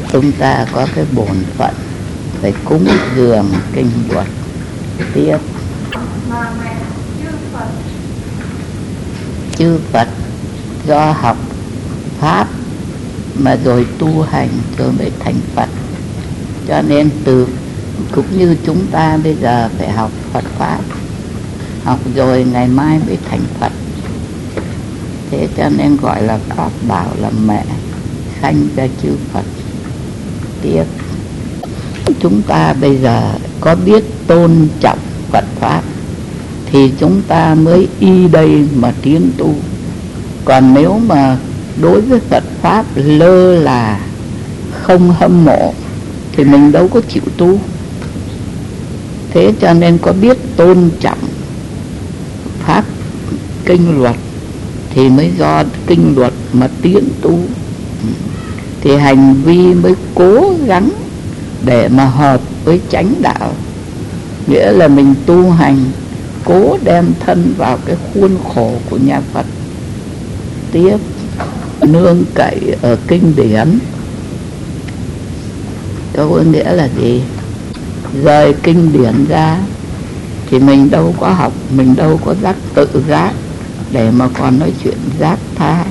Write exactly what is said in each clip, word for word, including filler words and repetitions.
chúng ta có cái bổn phận phải cúng dường kinh luật. Tiếp, chư Phật do học pháp mà rồi tu hành rồi mới thành Phật. Cho nên từ cũng như chúng ta bây giờ phải học Phật pháp, học rồi ngày mai mới thành Phật. Thế cho nên gọi là Pháp bảo là mẹ sanh ra chư Phật. Tiếp, chúng ta bây giờ có biết tôn trọng Phật pháp thì chúng ta mới y đây mà tiến tu. Còn nếu mà đối với Phật pháp lơ là không hâm mộ thì mình đâu có chịu tu. Thế cho nên có biết tôn trọng pháp kinh luật thì mới do kinh luật mà tiến tu, thì hành vi mới cố gắng để mà hợp với chánh đạo. Nghĩa là mình tu hành cố đem thân vào cái khuôn khổ của nhà Phật. Tiếp, nương cậy ở kinh điển. Câu nghĩa là gì? Rời kinh điển ra thì mình đâu có học, mình đâu có giác tự giác để mà còn nói chuyện giác tha.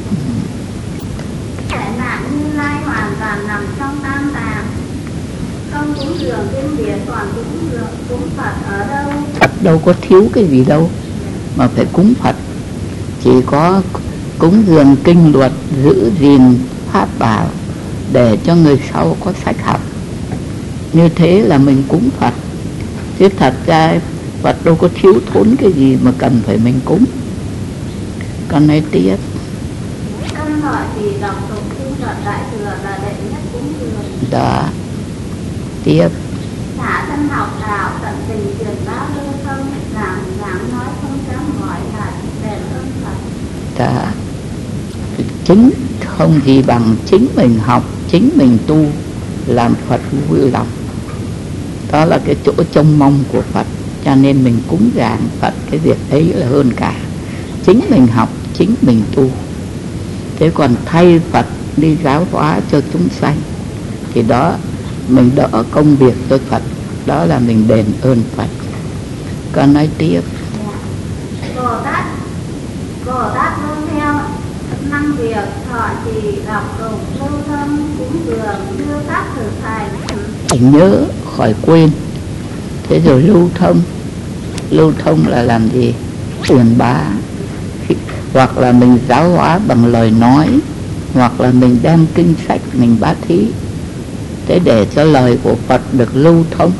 Thể nạn Như Lai hoàn toàn nằm trong tam tạng, không cúng dường kinh điển còn cúng dường cúng Phật ở đâu? Phật đâu có thiếu cái gì đâu mà phải cúng Phật. Chỉ có cúng dường kinh luật, giữ gìn pháp bảo để cho người sau có sách học. Như thế là mình cúng Phật. Chứ thật ra Phật đâu có thiếu thốn cái gì mà cần phải mình cúng. Còn nói tiếp, Căn hỏi thì đọc tụng kinh Phật Đại Thừa là đệ nhất cúng dường. đó. Tiếp, Xả thân học đạo tận tình truyền bá lưu thông, làm giảng nói không dám gọi là đền ơn Phật. đó. Chính không gì bằng chính mình học, chính mình tu, làm Phật vui lòng. Đó là cái chỗ trông mong của Phật. Cho nên mình cúng dường Phật cái việc ấy là hơn cả. Chính mình học, chính mình tu. Thế còn thay Phật đi giáo hóa cho chúng sanh thì đó mình đỡ công việc cho Phật. Đó là mình đền ơn Phật. Còn nói tiếp, Bồ Tát Bồ Tát luôn theo năm việc thọ trì đọc tụng lưu thông cúng dường đưa pháp thực hành. phải nhớ khỏi quên. Thế rồi lưu thông. Lưu thông là làm gì? Truyền bá. Hoặc là mình giáo hóa bằng lời nói, hoặc là mình đem kinh sách mình bá thí. Thế để cho lời của Phật được lưu thông.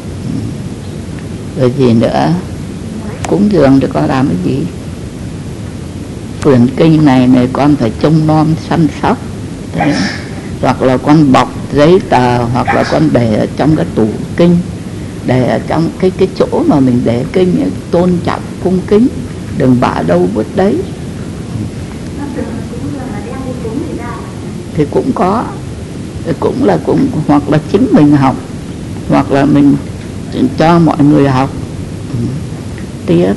Rồi gì nữa? Cúng dường thì con làm cái gì? Quyển kinh này này con phải trông nom săn sóc. Thế. Hoặc là con bọc giấy tờ, hoặc là con để ở trong cái tủ kinh, để ở trong cái cái chỗ mà mình để kinh, tôn trọng cung kính, đừng bả đâu vứt đấy. Thì cũng có, cũng là cũng hoặc là chính mình học, hoặc là mình cho mọi người học. Tiếp,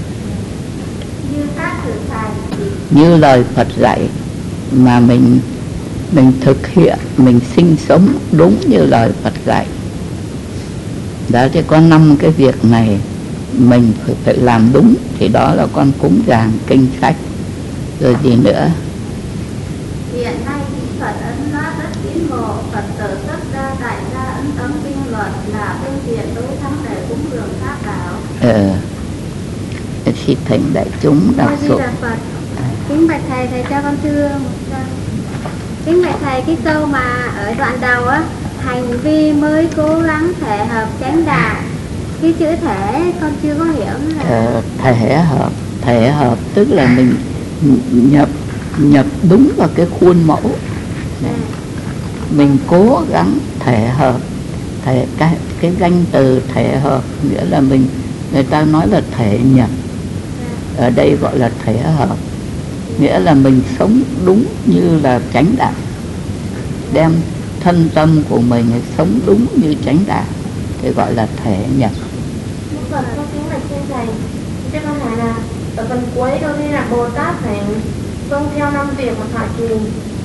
như lời Phật dạy mà mình mình thực hiện, mình sinh sống đúng như lời Phật dạy. Đó, thì có năm cái việc này mình phải, phải làm đúng, thì đó là con cúng dường kinh sách. Rồi gì nữa? Hiện nay Phật ấn hóa rất tiến bộ, Phật tử xuất ra tại gia ấn tống kinh luật là phương tiện đối thắng để cúng dường pháp bảo. Ờ, khi thỉnh đại chúng đọc số. Kính bạch thầy, thầy cho con thưa một câu. Kính bạch thầy, cái câu mà ở đoạn đầu á, hành vi mới cố gắng thể hợp chánh đạo, cái chữ thể con chưa có hiểu là ờ, thể hợp. Thể hợp tức là mình nhập nhập đúng vào cái khuôn mẫu. Đấy. Mình cố gắng thể hợp. Thể cái cái danh từ thể hợp nghĩa là mình, người ta nói là thể nhập, ở đây gọi là thể hợp, nghĩa là mình sống đúng như là chánh đạo, đem thân tâm của mình sống đúng như chánh đạo thì gọi là thể nhập. một phần con kính bạch trên thầy, cho con hỏi là ở phần cuối đâu đây là Bồ Tát phải vâng theo năm việc mà thọ trì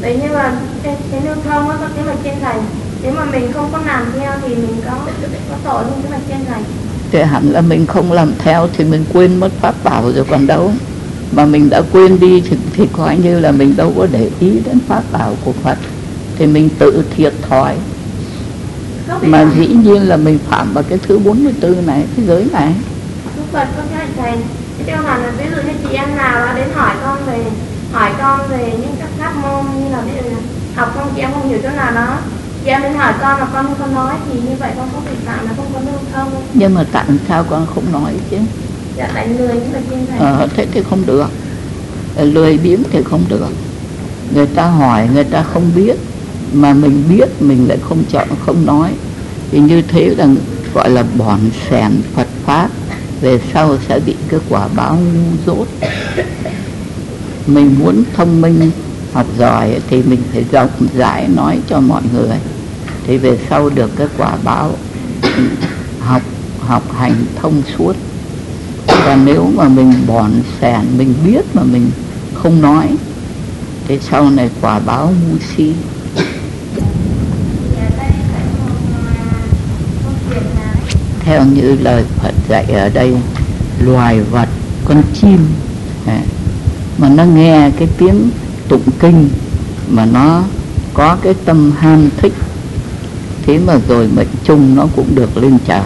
Vậy nhưng mà cái, cái lưu thông á, cái mạch trên thầy, nếu mà mình không có làm theo thì mình có có tội không cái mạch trên thầy? Thì hẳn là mình không làm theo thì mình quên mất pháp bảo rồi còn đâu. Mà mình đã quên đi thì, thì coi như là mình đâu có để ý đến pháp bảo của Phật, thì mình tự thiệt thòi. Mà dĩ nhiên là mình phạm vào cái thứ bốn mươi tư này, cái giới này. Đức Phật có cái thầy, cái câu hỏi là ví dụ như chị em nào đến hỏi con về hỏi con về những các pháp môn như là ví dụ là học không, chị em không hiểu chỗ nào đó, chị em đến hỏi con mà con không nói thì như vậy con có bị phạm là không có lưu thông. Nhưng mà tại sao con không nói chứ? Dạ tại lười những người trên thầy. Ờ thế thì không được, lười biếng thì không được. Người ta hỏi người ta không biết, mà mình biết mình lại không chọn không nói, thì như thế là gọi là bỏn sẻn Phật pháp, về sau sẽ bị cái quả báo ngu dốt. Mình muốn thông minh học giỏi thì mình phải rộng rãi nói cho mọi người, thì về sau được cái quả báo học học hành thông suốt. Và nếu mà mình bỏn sẻn, mình biết mà mình không nói, thì sau này quả báo ngu si. Theo như lời Phật dạy ở đây, loài vật, con chim mà nó nghe cái tiếng tụng kinh mà nó có cái tâm ham thích, thế mà rồi mệnh chung nó cũng được lên trời,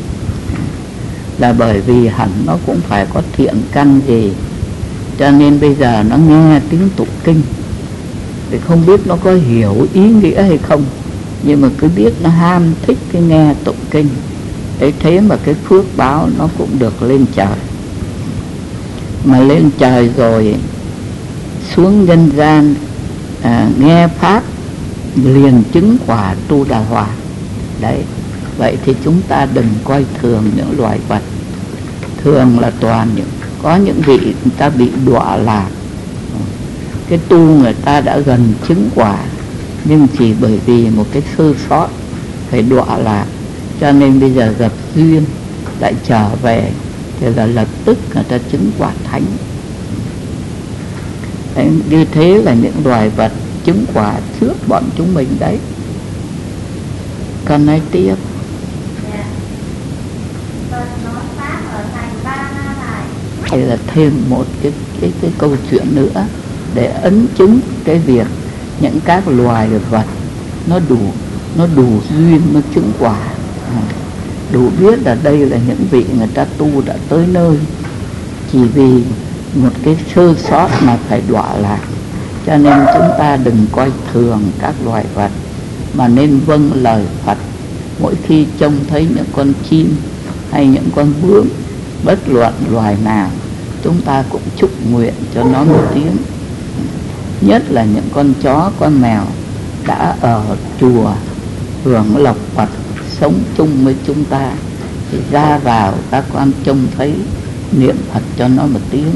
là bởi vì hẳn nó cũng phải có thiện căn gì, cho nên bây giờ nó nghe tiếng tụng kinh thì không biết nó có hiểu ý nghĩa hay không, nhưng mà cứ biết nó ham thích cái nghe tụng kinh ấy, thế mà cái phước báo nó cũng được lên trời. Mà lên trời rồi xuống nhân gian à, nghe pháp liền chứng quả tu đà hòa. Đấy, vậy thì chúng ta đừng coi thường những loài vật. Thường là toàn những có những vị người ta bị đọa lạc, cái tu người ta đã gần chứng quả, nhưng chỉ bởi vì một cái sơ sót phải đọa lạc, cho nên bây giờ gặp duyên lại trở về thì là lập tức người ta chứng quả thánh. Đấy, như thế là những loài vật chứng quả trước bọn chúng mình đấy. Còn nói tiếp. Đây là thêm một cái, cái, cái câu chuyện nữa để ấn chứng cái việc những các loài vật nó đủ nó đủ duyên, nó chứng quả, à, đủ biết là đây là những vị người ta tu đã tới nơi, chỉ vì một cái sơ sót mà phải đọa lạc. Cho nên chúng ta đừng coi thường các loài vật, mà nên vâng lời Phật. Mỗi khi trông thấy những con chim hay những con bướm, bất luận loài nào, chúng ta cũng chúc nguyện cho nó một tiếng. Nhất là những con chó, con mèo đã ở chùa hưởng lộc Phật, sống chung với chúng ta, thì ra vào các con trông thấy niệm Phật cho nó một tiếng.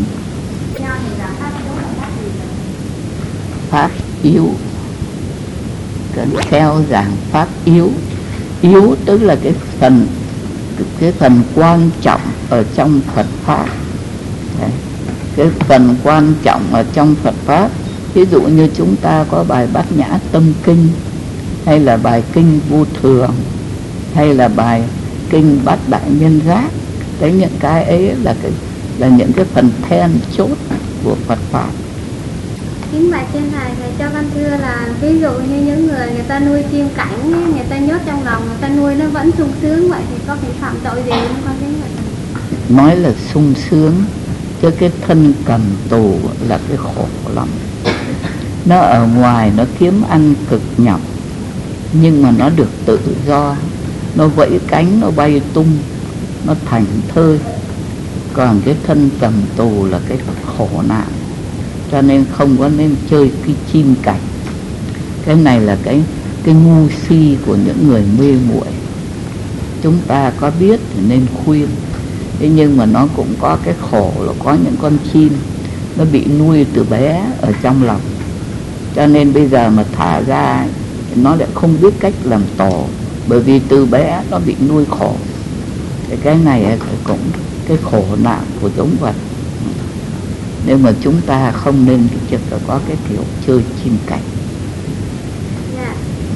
Pháp yếu, cái theo giảng pháp yếu. Yếu tức là cái phần cái phần quan trọng ở trong Phật pháp. Đấy, cái phần quan trọng ở trong Phật pháp. Ví dụ như chúng ta có bài Bát Nhã Tâm Kinh, hay là bài Kinh Vô Thường, hay là bài Kinh Bát Đại Nhân Giác. Đấy, những cái ấy là cái là những cái phần then chốt của Phật pháp. Kính bạch trên thầy, thầy cho con thưa là ví dụ như những người người ta nuôi chim cảnh, người ta nhốt trong lòng, người ta nuôi nó vẫn sung sướng, vậy thì có thể phạm tội gì không con kính bạch thầy? Nói là sung sướng, chứ cái thân cầm tù là cái khổ lắm. Nó ở ngoài nó kiếm ăn cực nhọc, nhưng mà nó được tự do, nó vẫy cánh, nó bay tung, nó thành thơi. Còn cái thân cầm tù là cái khổ nạn, cho nên không có nên chơi cái chim cảnh. Cái này là cái cái ngu si của những người mê muội. Chúng ta có biết thì nên khuyên. Thế nhưng mà nó cũng có cái khổ là có những con chim nó bị nuôi từ bé ở trong lòng, cho nên bây giờ mà thả ra nó lại không biết cách làm tổ, bởi vì từ bé nó bị nuôi khổ. Thì cái này cũng cái khổ nạn của giống vật. Nhưng mà chúng ta không nên chỉ có cái kiểu chơi chim cảnh.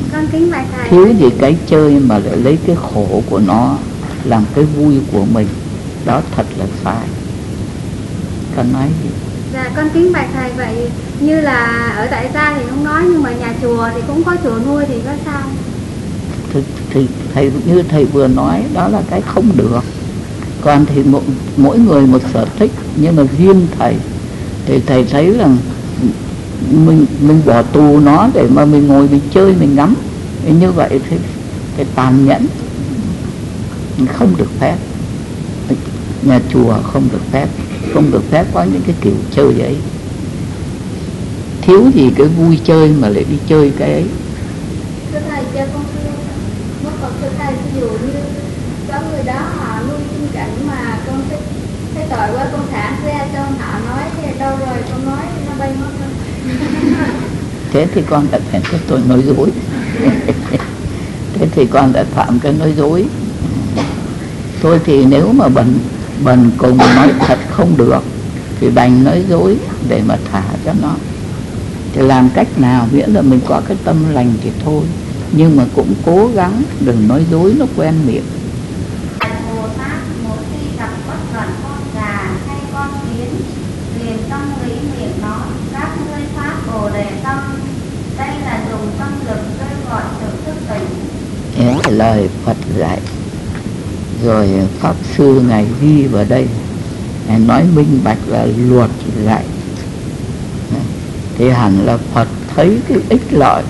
Con kính bạch thầy. Thiếu gì cái chơi mà lại lấy cái khổ của nó làm cái vui của mình, đó thật là sai. Con nói gì? Dạ con kính bạch thầy, vậy như là ở tại gia thì không nói, nhưng mà nhà chùa thì cũng có chùa nuôi thì có sao? Thì, thì thầy như thầy vừa nói, đó là cái không được. Còn thì mỗi, mỗi người một sở thích, nhưng mà riêng thầy thì thầy thấy là mình mình bỏ tù nó để mà mình ngồi mình chơi mình ngắm, như vậy thì cái tàn nhẫn không được phép. Nhà chùa không được phép, không được phép có những cái kiểu chơi ấy. Thiếu gì cái vui chơi mà lại đi chơi cái ấy. Thưa thầy, cho con thưa, nó còn thưa thầy, ví dụ như có người đó họ nuôi chim cảnh mà con thích, thấy tội quá con thả ra cho họ nói thế đâu rồi, con nói nó bay mất không? Thế thì con đã phải cái tội nói dối. Thế thì con đã phạm cái nói dối. Thôi thì nếu mà bần bần cùng nói thật không được thì đành nói dối để mà thả cho nó. Thì làm cách nào miễn là mình có cái tâm lành thì thôi, nhưng mà cũng cố gắng đừng nói dối nó quen miệng. Bồ Tát mỗi khi gặp bất luận con gà hay con kiến, liền tâm lý miệng nói: các ngươi phát bồ đề tâm. Đây là dùng tâm lực kêu gọi sự thức tỉnh. Cái lời Phật dạy rồi Pháp Sư Ngài ghi vào đây, Ngài nói minh bạch là luật dạy. Thì hẳn là Phật thấy cái ích lợi,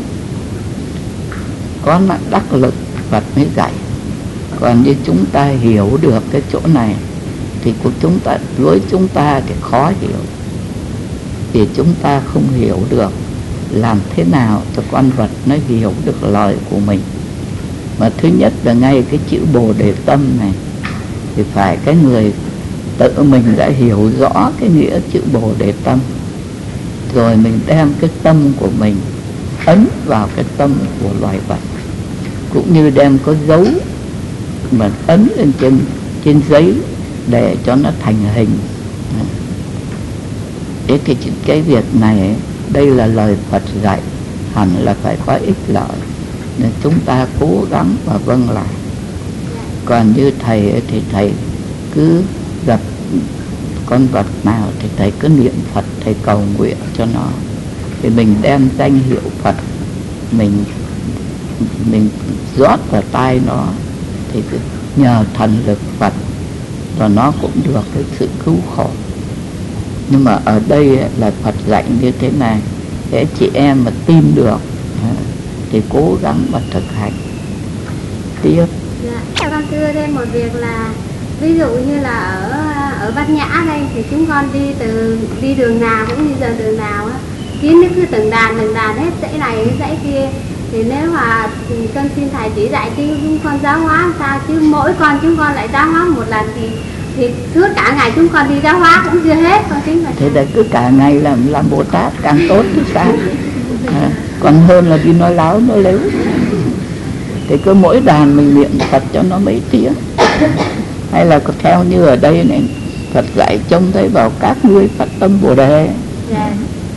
có đắc lực Phật mới dạy. Còn như chúng ta hiểu được cái chỗ này thì của chúng ta, với chúng ta thì khó hiểu, vì chúng ta không hiểu được làm thế nào cho con vật nó hiểu được lời của mình. Mà thứ nhất là ngay cái chữ Bồ Đề Tâm này thì phải cái người tự mình đã hiểu rõ cái nghĩa chữ Bồ Đề Tâm, rồi mình đem cái tâm của mình ấn vào cái tâm của loài vật, cũng như đem có dấu mà ấn lên trên trên giấy để cho nó thành hình. Thế cái cái việc này ấy, đây là lời Phật dạy, hẳn là phải có ích lợi, nên chúng ta cố gắng và vâng lại. Còn như thầy ấy, thì thầy cứ gặp con vật nào thì thầy cứ niệm Phật, thầy cầu nguyện cho nó, thì mình đem danh hiệu Phật mình mình rót vào tai nó, thì nhờ thần lực Phật và nó cũng được cái sự cứu khổ. Nhưng mà ở đây là Phật dạy như thế này, để chị em mà tin được thì cố gắng mà thực hành tiếp. Dạ, con thưa thêm một việc là ví dụ như là ở ở Bát Nhã đây thì chúng con đi từ đi đường nào cũng như giờ đường nào á, kiến nó cứ từng đàn từng đàn hết dãy này dãy kia, thì nếu mà con xin thầy chỉ dạy chứ chúng con giáo hóa sao, chứ mỗi con chúng con lại giáo hóa một lần thì thì suốt cả ngày chúng con đi giáo hóa cũng chưa hết. Con kính là thế là cứ cả ngày làm làm Bồ Tát càng tốt thì sao, à, còn hơn là đi nói láo nói lếu. Thì cứ mỗi đàn mình niệm Phật cho nó mấy tiếng, hay là theo như ở đây này Phật dạy trông thấy vào các ngươi phát tâm Bồ Đề. dạ.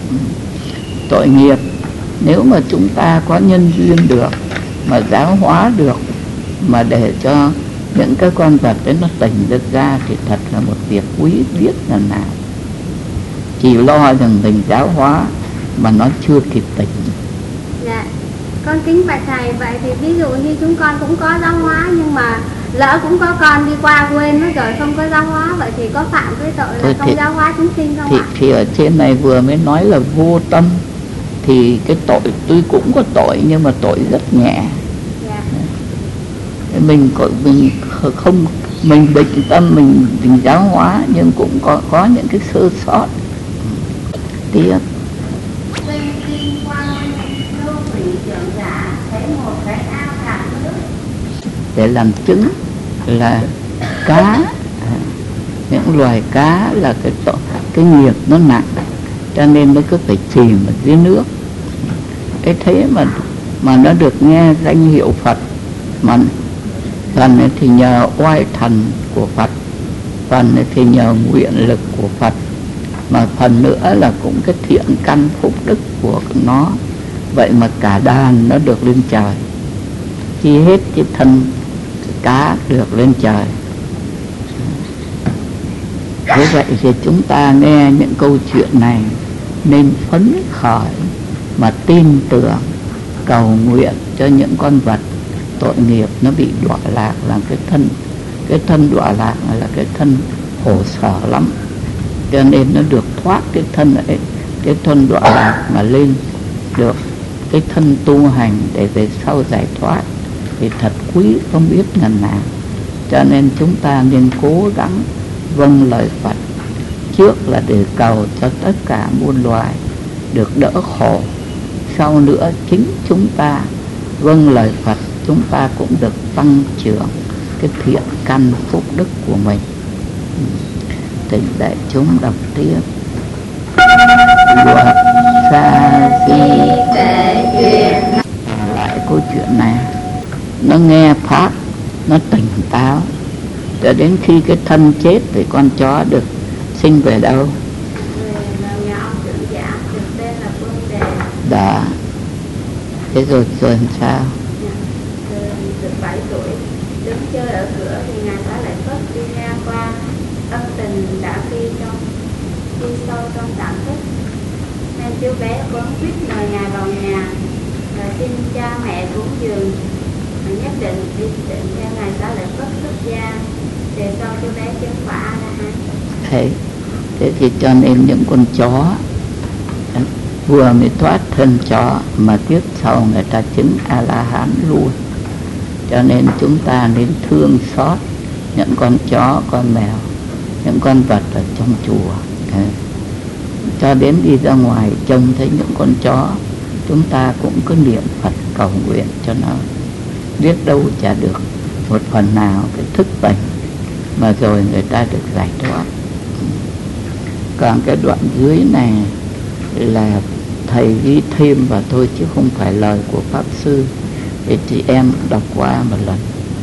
Tội nghiệp nếu mà chúng ta có nhân duyên được mà giáo hóa được, mà để cho những cái con vật đấy nó tỉnh được ra thì thật là một việc quý biết là nào. Chỉ lo rằng mình giáo hóa mà nó chưa kịp tỉnh. Dạ, con kính bạch thầy, vậy thì ví dụ như chúng con cũng có giáo hóa, nhưng mà lỡ cũng có con đi qua quên mất rồi không có giáo hóa, vậy thì có phạm cái tội là Thôi không thì, giáo hóa chúng sinh không thì, ạ? thì ở trên này vừa mới nói là vô tâm, thì cái tội tuy cũng có tội nhưng mà tội rất nhẹ. Dạ. Mình có mình không mình định tâm mình, mình giáo hóa nhưng cũng có có những cái sơ sót. Tiếp. Linh kinh quan lưu thủy trưởng giả thấy một cái ao cạn nước. Để làm chứng là cá, những loài cá là cái tội, cái nghiệp nó nặng, cho nên nó cứ phải chìm ở dưới nước. Cái thế mà mà nó được nghe danh hiệu Phật, mà phần thì nhờ oai thần của Phật, phần thì nhờ nguyện lực của Phật, mà phần nữa là cũng cái thiện căn phúc đức của nó Vậy mà cả đàn nó được lên trời, khi hết cái thân cá được lên trời. Thế vậy thì chúng ta nghe những câu chuyện này nên phấn khởi mà tin tưởng, cầu nguyện cho những con vật tội nghiệp nó bị đọa lạc, làm cái thân cái thân đọa lạc là cái thân khổ sở lắm, cho nên nó được thoát cái thân ấy, cái thân đọa lạc mà lên được cái thân tu hành để về sau giải thoát thì thật quý không biết ngần nào. Cho nên chúng ta nên cố gắng vâng lời Phật, trước là để cầu cho tất cả muôn loài được đỡ khổ, sau nữa chính chúng ta vâng lời Phật, chúng ta cũng được tăng trưởng cái thiện căn phúc đức của mình. Thỉnh đại chúng đọc tiếp. Luật Sa Di kể chuyện lại câu chuyện này, nó nghe pháp, nó tỉnh táo, cho đến khi cái thân chết thì con chó được sinh về đâu? Đó. Thế rồi rồi làm sao? Được bảy tuổi, đứng chơi ở cửa thì ngài Xá Lợi Phất đi ngang qua ân tình đã phi trong đi sâu trong cảm thức, nên chú bé quấn quýt mời ngài vào nhà và xin cha mẹ cúng dường, và nhất định đi định theo ngài Xá Lợi Phất xuất gia, để sau chú bé chứng quả A La Hán. Thế thế thì cho nên những con chó vừa mới thoát thân chó mà tiếp sau người ta chứng A La Hán luôn. Cho nên chúng ta nên thương xót những con chó, con mèo, những con vật ở trong chùa. Đấy. Cho đến đi ra ngoài trông thấy những con chó, chúng ta cũng cứ niệm Phật cầu nguyện cho nó, biết đâu chả được một phần nào cái thức tỉnh mà rồi người ta được giải thoát. Còn cái đoạn dưới này là thầy ghi thêm vào thôi chứ không phải lời của Pháp Sư, để chị em đọc qua một lần.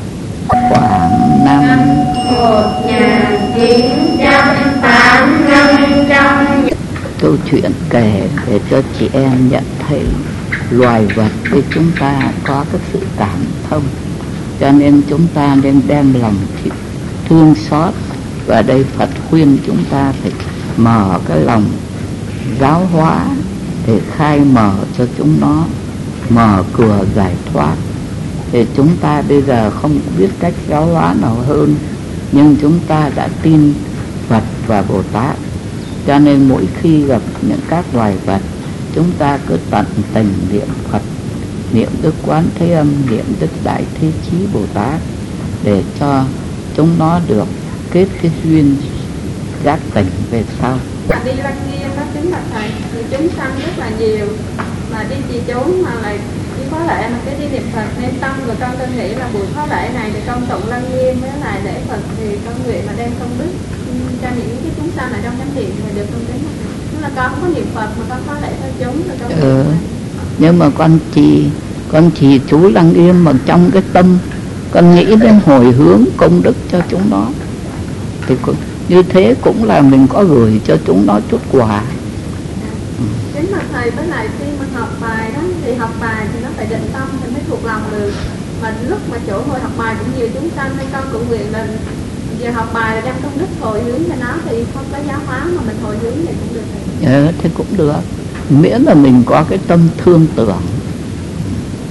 Khoảng năm một nghìn chín trăm tám mươi lăm trong câu chuyện kể để cho chị em nhận thấy loài vật với chúng ta có cái sự cảm thông, cho nên chúng ta nên đem lòng thương xót. Và đây Phật khuyên chúng ta phải mở cái lòng giáo hóa để khai mở cho chúng nó, mở cửa giải thoát. Thì chúng ta bây giờ không biết cách giáo hóa nào hơn, nhưng chúng ta đã tin Phật và Bồ Tát, cho nên mỗi khi gặp những các loài vật, chúng ta cứ tận tình niệm Phật, niệm Đức Quán Thế Âm, niệm Đức Đại Thế Chí Bồ Tát, để cho chúng nó được kết cái duyên giác tỉnh về sau. Đi Lăng Nghiêm đó kính bạch thầy, thì chúng sanh rất là nhiều, mà đi trì chú mà lại đi khóa lễ mà cái đi niệm Phật, nên tâm của con tôi nghĩ là buổi khóa lễ này thì con tụng Lăng Nghiêm với lại lễ Phật thì con nguyện mà đem công đức cho những cái chúng sanh ở trong chánh điện thì được công đức. Tức là con không có niệm Phật mà con khóa lễ theo chúng rồi con ừ. Nhưng mà con trì con trì chú Lăng Nghiêm mà trong cái tâm con nghĩ đến hồi hướng công đức cho chúng nó, thì như thế cũng là mình có gửi cho chúng nó chút quà. Chính là thầy, với lại khi mà học bài đó thì học bài thì nó phải định tâm thì mới thuộc lòng được. Mà lúc mà chỗ ngồi học bài cũng nhiều chúng sanh, nên con cũng nguyện là giờ học bài là đem công đức hồi hướng cho nó, thì không có giáo hóa mà mình hồi hướng thì cũng được. Ừ, thế cũng được, miễn là mình có cái tâm thương tưởng